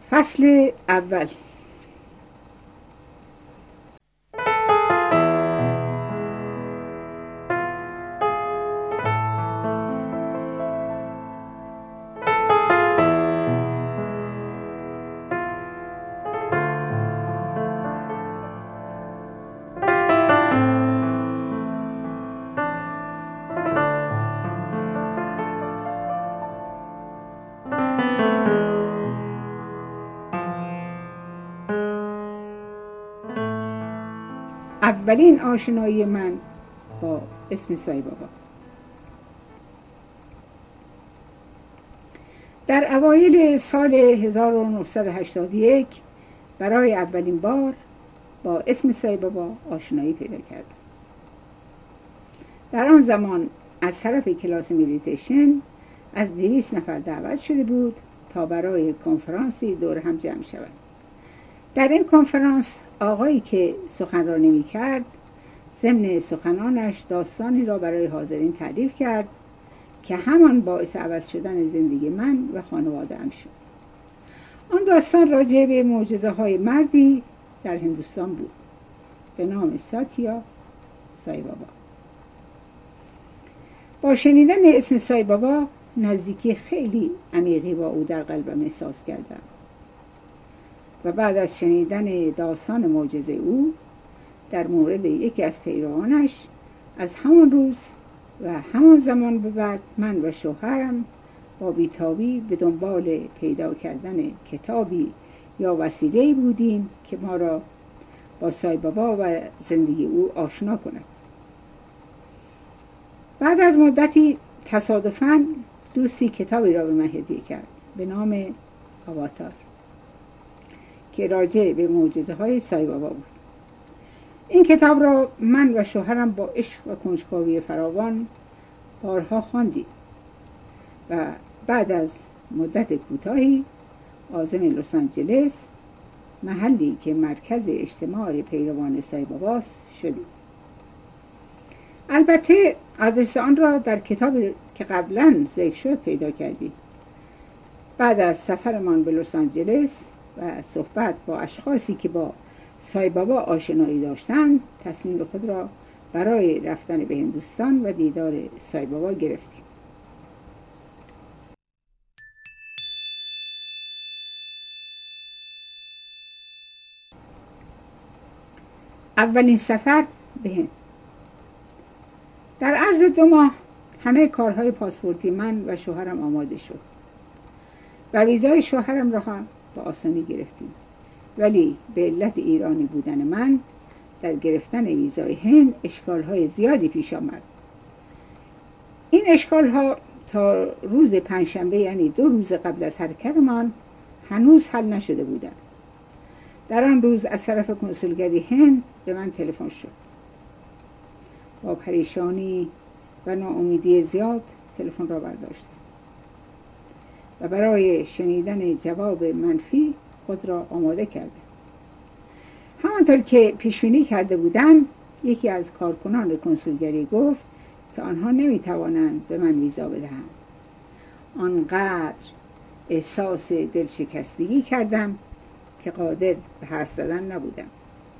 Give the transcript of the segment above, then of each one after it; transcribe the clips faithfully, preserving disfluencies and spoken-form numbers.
فصل اول. اولین آشنایی من با اسم سایبابا در اوایل سال هزار و نهصد و هشتاد و یک برای اولین بار با اسم سایبابا آشنایی پیدا کردم. در آن زمان از طرف کلاس مدیتیشن از دویست نفر دعوت شده بود تا برای کنفرانسی دور هم جمع شود. در این کنفرانس آقایی که سخنرانی می‌کرد ضمن سخنانش داستانی را برای حاضرین تعریف کرد که همان باعث عوض شدن زندگی من و خانواده‌ام شد. آن داستان راجع به معجزه‌های مردی در هندوستان بود به نام ساتیا سایبابا. با شنیدن اسم سایبابا نزدیکی خیلی عمیقی با او در قلبم احساس کردم و بعد از شنیدن داستان معجزه او در مورد یکی از پیروانش از همان روز و همان زمان به بعد من و شوهرم با بیتابی به دنبال پیدا کردن کتابی یا وسیله‌ای بودیم که ما را با سایبابا و زندگی او آشنا کند. بعد از مدتی تصادفاً دوستی کتابی را به من هدیه کرد به نام آواتار که راجع به معجزه های سایبابا بود. این کتاب را من و شوهرم با عشق و کنجکاوی فراوان بارها خواندیم و بعد از مدت کوتاهی عازم لس آنجلس، محلی که مرکز اجتماع پیروان سایباباست، شدیم. البته آدرس آن را در کتابی که قبلا ذکر شد پیدا کردیم. بعد از سفرمان به لس آنجلس و صحبت با اشخاصی که با سایبابا آشنایی داشتند، تصمیم خود را برای رفتن به هندوستان و دیدار سایبابا گرفتیم. اولین سفر به هند. در عرض دو ماه همه کارهای پاسپورتی من و شوهرم آماده شد و ویزای شوهرم را هم با آسانی گرفتیم، ولی به علت ایرانی بودن من در گرفتن ویزای هند اشکال‌های زیادی پیش آمد. این اشکال‌ها تا روز پنجشنبه، یعنی دو روز قبل از حرکتمان، هنوز حل نشده بودند. در آن روز از طرف کنسولگری هند به من تلفن شد. با پریشانی و ناامیدی زیاد تلفن را برداشتم و برای شنیدن جواب منفی خود را آماده کردم. همانطور که پیشبینی کرده بودم، یکی از کارکنان کنسولگری گفت که آنها نمیتوانند به من ویزا بدهند. آنقدر احساس دلشکستگی کردم که قادر به حرف زدن نبودم.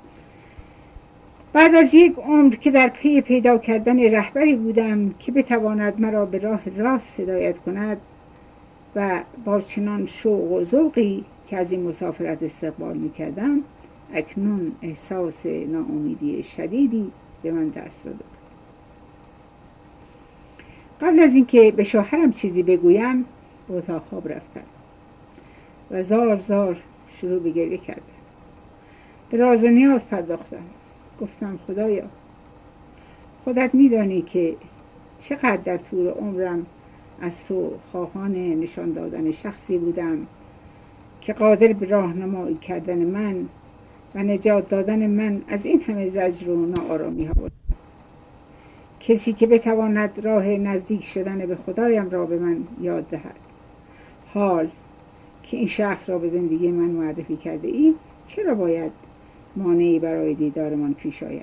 بعد از یک عمر که در پی پیدا کردن رهبری بودم که بتواند مرا به راه راست هدایت کند و با چنان شوق و ذوقی که از این مسافرت استقبال می‌کردم، اکنون احساس ناامیدی شدیدی به من دست داد. قبل از اینکه به شوهرم چیزی بگویم به اتاق خواب رفتم و زار زار شروع به گریه کردم. به راز و نیاز پرداختم. گفتم خدایا، خودت میدانی که چقدر در طول عمرم از تو خواهان نشان دادن شخصی بودم که قادر به راهنمایی کردن من و نجات دادن من از این همه زجر و ناآرامی ها بود. کسی که بتواند راه نزدیک شدن به خدایم را به من یاد دهد. حال که این شخص را به زندگی من معرفی کرده ای، چرا باید مانعی برای دیدارمان پیش آید؟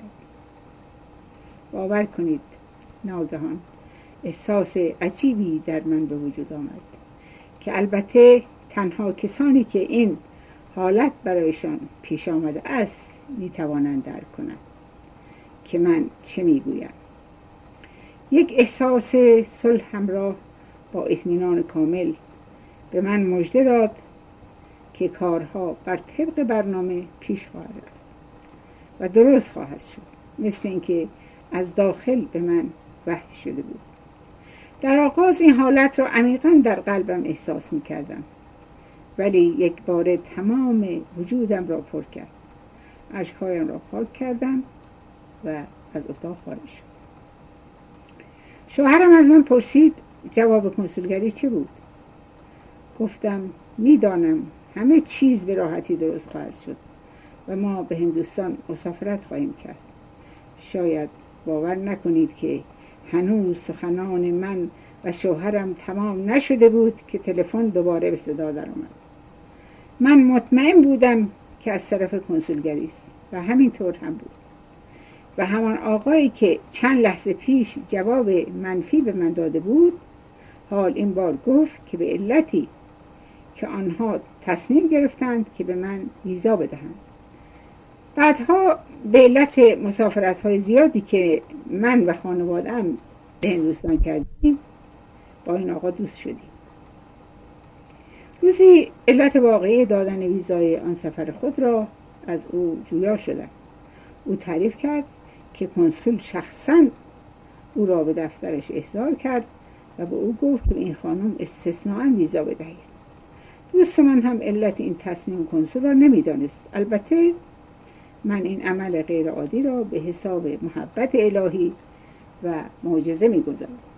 باور کنید ناگهان احساس عجیبی در من به وجود آمد که البته تنها کسانی که این حالت برایشان پیش آمده است میتوانند درک کنند که من چه میگویم. یک احساس صلح همراه با اطمینان کامل به من مژده داد که کارها بر طبق برنامه پیش خواهد رفت و درست خواهد شد، مثل اینکه از داخل به من وحی شده بود. در آغاز این حالت را عمیقاً در قلبم احساس می‌کردم، ولی یک بار تمام وجودم را پر کرد. اشک‌هایم را پاک کردم و از اتاق خارج شدم. شوهرم از من پرسید جواب کنسولگری چه بود؟ گفتم میدانم همه چیز به راحتی درست خواهد شد و ما به هندوستان مسافرت خواهیم کرد. شاید باور نکنید که هنوز سخنان من و شوهرم تمام نشده بود که تلفن دوباره به صدا در آمد. من مطمئن بودم که از طرف کنسولگری است و همینطور هم بود. و همان آقایی که چند لحظه پیش جواب منفی به من داده بود، حال این بار گفت که به علتی که آنها تصمیم گرفتند که به من ویزا بدهند. بعدها به علت مسافرت‌های زیادی که من و خانواده‌ام به هندوستان کردیم با این آقا دوست شدیم. روزی علت واقعی دادن ویزای آن سفر خود را از او جویا شدم. او تعریف کرد که کنسول شخصاً او را به دفترش احضار کرد و به او گفت که این خانم استثناءً ویزا بدهید. دوست من هم علت این تصمیم کنسول را نمی‌دانست. البته من این عمل غیر عادی را به حساب محبت الهی و معجزه می‌گذارم.